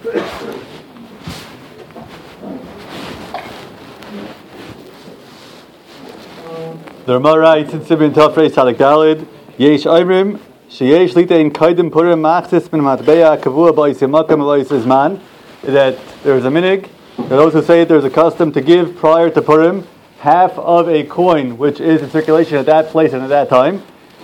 The Rama writes in Sibin Tafrei Sadik Dalid, Yesh Imrim, Sheyesh Litein Kaidim Purim Machtis Min Matbeya Kavua Baisim Makam that there is a minig. There are those who say there's a custom to give prior to Purim half of a coin which is in circulation at that place and at that time.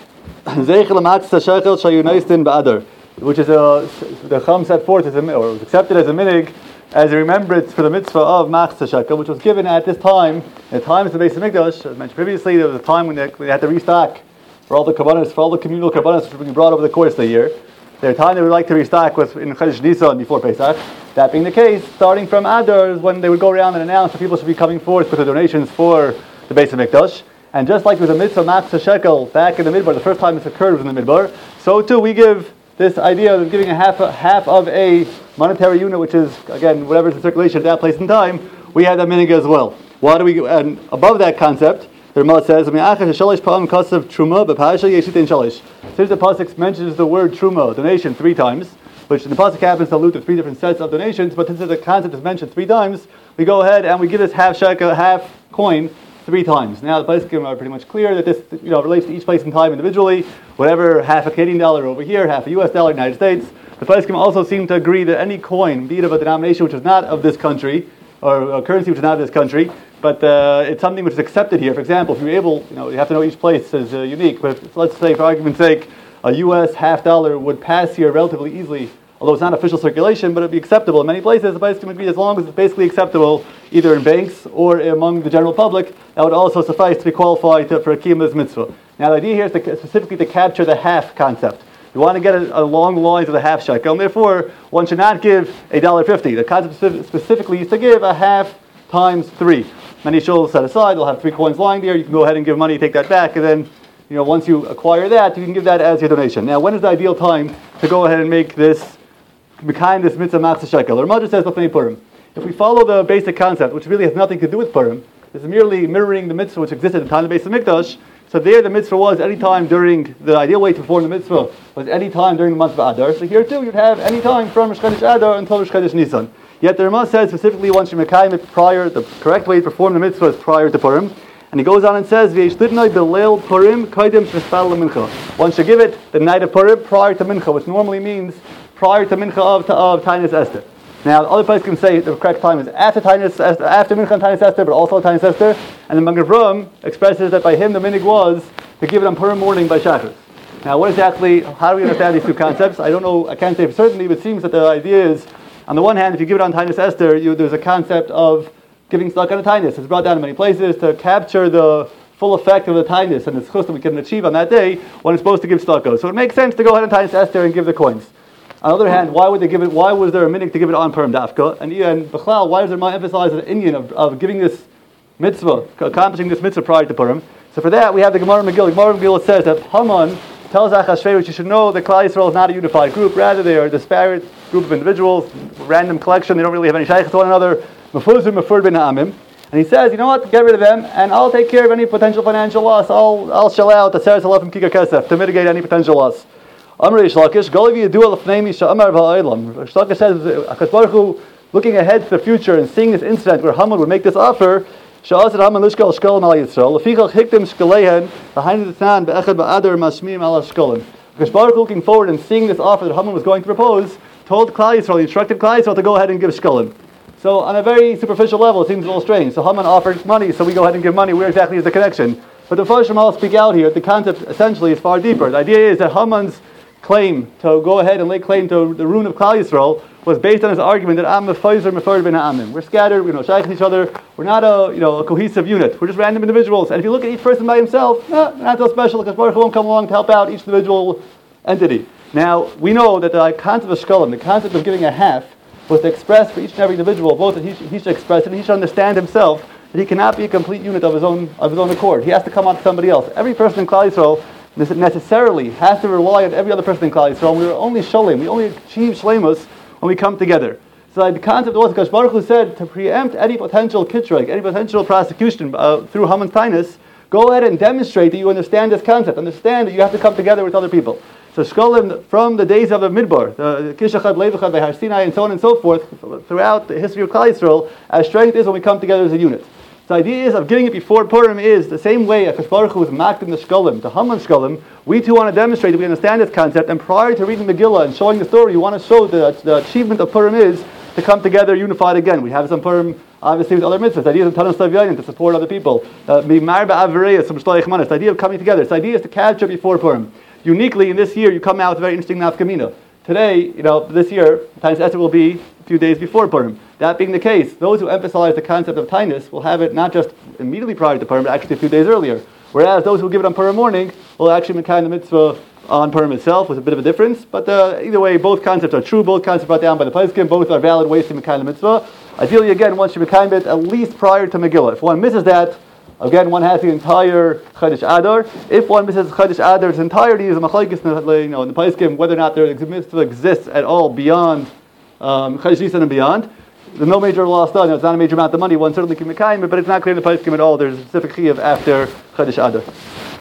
Which is the Chum set forth as or was accepted as a minig as a remembrance for the mitzvah of Machzah Shekel, which was given at this time, at times of the Beis Hamikdash. As mentioned previously, there was a time when they had to restock for all the karbanos, for all the communal karbanos which were being brought over the course of the year. Their time they would like to restock was in Chodesh Nisan before Pesach. That being the case, starting from Adar is when they would go around and announce that people should be coming forth with the donations for the Beis Hamikdash. And just like with the mitzvah Machzah Shekel back in the Midbar, the first time this occurred was in the Midbar, so too we give this idea of giving a half of a monetary unit, which is, again, whatever's in circulation at that place and time, we have that minig as well. Why do we? And above that concept, the Ramah says, since the pasuk mentions the word truma, donation, 3 times, which in the pasuk happens to allude to 3 different sets of donations, but since the concept is mentioned 3 times, we go ahead and we give this half shekel, half coin, 3 times. Now the Paiskim are pretty much clear that this relates to each place and time individually. Whatever, half a Canadian dollar over here, half a US dollar in the United States. The Paiskim also seem to agree that any coin, be it of a denomination which is not of this country, or a currency which is not of this country, but it's something which is accepted here. For example, if you're able, you have to know each place is unique, but if, let's say for argument's sake, a US half dollar would pass here relatively easily, although it's not official circulation, but it would be acceptable in many places. The Paiskim would be, as long as it's basically acceptable either in banks or among the general public, that would also suffice to be qualified for a kiyum mitzvah. Now the idea here is specifically to capture the half concept. You want to get along the lines of the half shekel, and therefore one should not give $1.50. The concept specifically is to give a half times 3. Many shuls set aside, they'll have 3 coins lying there, you can go ahead and give money, take that back, and then once you acquire that, you can give that as your donation. Now when is the ideal time to go ahead and make this behind this mitzvah Machzah Shekel? The Ramah says B'fnei Purim. If we follow the basic concept, which really has nothing to do with Purim, it's merely mirroring the mitzvah which existed at the time of the Beis Hamikdash. So there the mitzvah was any time during, the ideal way to perform the mitzvah was any time during the month of Adar. So here too you'd have any time from Rosh Chodesh Adar until Rosh Chodesh Nisan. Yet the Ramah says specifically one should mekayim it prior, the correct way to perform the mitzvah is prior to Purim. And he goes on and says, one should give it the night of Purim prior to Mincha, which normally means prior to Mincha of Tainis Esther. Now, other places can say the correct time is after Mincha and Tainis Esther, but also Tainis Esther. And the Magen Avraham expresses that by him the minig was to give it on Purim morning by Shachris. Now, how do we understand these 2 concepts? I don't know, I can't say for certainty, but it seems that the idea is, on the one hand, if you give it on Tainis Esther, there's a concept of giving stock on a Tainis. It's brought down in many places to capture the full effect of the Tainis and the schus that we can achieve on that day when it's supposed to give stock. So it makes sense to go ahead and Tainis Esther and give the coins. On the other hand, why would they give it? Why was there a minig to give it on Purim Dafka? And Bechlal, why does the Ramah emphasize the Inyan of giving this mitzvah, accomplishing this mitzvah prior to Purim? So for that, we have the Gemara Megillah. Gemara Megillah says that Haman tells Achashverosh, you should know that Klal Yisrael is not a unified group. Rather, they are a disparate group of individuals, random collection. They don't really have any shaykhs to one another. Mefuzim, Mefur ben Ha'amim. And he says, you know what? Get rid of them, and I'll take care of any potential financial loss. I'll shell out the Seres Halaf and Kikar Kesef to mitigate any potential loss. Amr Reish Lakish, Golavi Yadu Alafnei Sha'amar Va'aylam. Reish Lakish says, HaKadosh Baruch Hu, looking ahead to the future and seeing this incident where Haman would make this offer, Sha'asad Haman Lishkal Shkolim Al Yisrael, Lefichach Hiktim Shkalehen, Behind the Tan, Be'echad Ba'adar Mashmim Al Shkolim. HaKadosh Baruch Hu, looking forward and seeing this offer that Haman was going to propose, told Klal Yisrael, he instructed Klal Yisrael to go ahead and give Shkolim. So on a very superficial level, it seems a little strange. So Haman offered money, so we go ahead and give money. Where exactly is the connection? But the Mepharshim all speak out here. The concept essentially is far deeper. The idea is that Haman's claim to go ahead and lay claim to the ruin of Klal Yisrael was based on his argument that Am Mefaizer Mefer ben Ha'amim. We're scattered, shaykh each other. We're not a cohesive unit. We're just random individuals. And if you look at each person by himself, not so special, because Baruch Hu won't come along to help out each individual entity. Now we know that the concept of shkolim, the concept of giving a half, was to express for each and every individual, both that he should express it and he should understand himself that he cannot be a complete unit of his own accord. He has to come on to somebody else. Every person in Klal Yisrael necessarily has to rely on every other person in Klal Yisrael. We are only shalem. We only achieve shlemus when we come together. So the concept was HaKadosh Baruch Hu said to preempt any potential kitrug, any potential prosecution through Haman's kindness, go ahead and demonstrate that you understand this concept. Understand that you have to come together with other people. So Shkolim, from the days of the Midbar, the Kishachad, Levachad, Har Sinai, and so on and so forth, throughout the history of Klal Yisrael, our strength is when we come together as a unit. The idea is of getting it before Purim is the same way Akash Baruch Hu was makdim the Shkolim, the Haman Shkolim. We too want to demonstrate that we understand this concept, and prior to reading Megillah and showing the story, you want to show that the achievement of Purim is to come together unified again. We have some Purim, obviously, with other mitzvahs. The idea of Tanos Savyayin, to support other people. The idea of coming together. The idea is to capture before Purim. Uniquely, in this year, you come out with a very interesting nafkamina. Today, this year, Tainus Esther will be a few days before Purim. That being the case, those who emphasize the concept of Tainus will have it not just immediately prior to Purim, but actually a few days earlier. Whereas those who give it on Purim morning will actually make the mitzvah on Purim itself, with a bit of a difference. But either way, both concepts are true. Both concepts brought down by the Poskim. Both are valid ways to make the mitzvah. Ideally, again, one should make it at least prior to Megillah. If one misses that, again, one has the entire Chodesh Adar. If one misses Chodesh Adar's entirety, is a machlokes in the Poskim whether or not their mitzvah exists at all beyond Chodesh Nisan and beyond. There's no major loss done. It's not a major amount of money. One certainly can make it, but it's not clear in the Poskim at all. There's a specific chiyuv after Chodesh Adar.